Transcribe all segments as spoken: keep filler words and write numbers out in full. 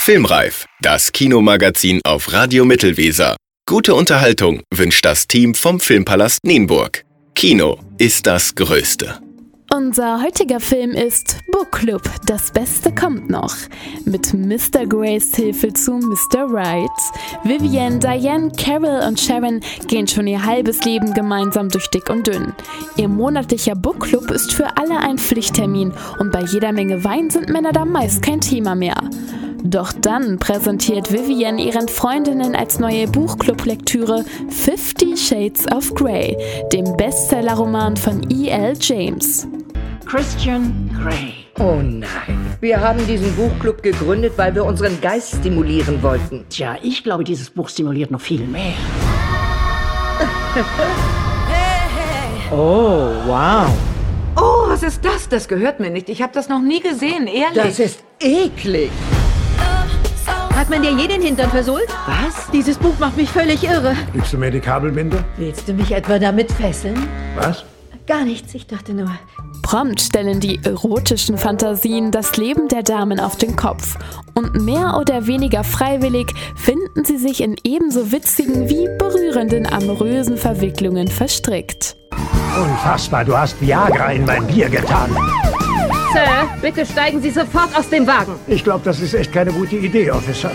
Filmreif, das Kinomagazin auf Radio Mittelweser. Gute Unterhaltung wünscht das Team vom Filmpalast Nienburg. Kino ist das Größte. Unser heutiger Film ist Book Club, das Beste kommt noch. Mit Mister Grays Hilfe zu Mister Right. Vivian, Diane, Carol und Sharon gehen schon ihr halbes Leben gemeinsam durch dick und dünn. Ihr monatlicher Book Club ist für alle ein Pflichttermin und bei jeder Menge Wein sind Männer da meist kein Thema mehr. Doch dann präsentiert Vivian ihren Freundinnen als neue Buchclub-Lektüre Fifty Shades of Grey, dem Bestsellerroman von E L James. Christian Grey. Oh nein, wir haben diesen Buchclub gegründet, weil wir unseren Geist stimulieren wollten. Tja, ich glaube, dieses Buch stimuliert noch viel mehr. Oh, wow. Oh, was ist das? Das gehört mir nicht. Ich habe das noch nie gesehen, ehrlich. Das ist eklig. Hat man dir je den Hintern versohlt? Was? Dieses Buch macht mich völlig irre. Liebst du mir die Kabelbinde? Willst du mich etwa damit fesseln? Was? Gar nichts, ich dachte nur. Prompt stellen die erotischen Fantasien das Leben der Damen auf den Kopf. Und mehr oder weniger freiwillig finden sie sich in ebenso witzigen wie berührenden amorösen Verwicklungen verstrickt. Unfassbar, du hast Viagra in mein Bier getan. Sir, bitte steigen Sie sofort aus dem Wagen. Ich glaube, das ist echt keine gute Idee, Officer.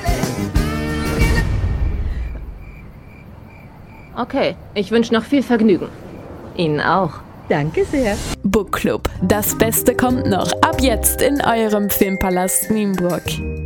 Okay, ich wünsche noch viel Vergnügen. Ihnen auch. Danke sehr. Book Club, das Beste kommt noch. Ab jetzt in eurem Filmpalast Nienburg.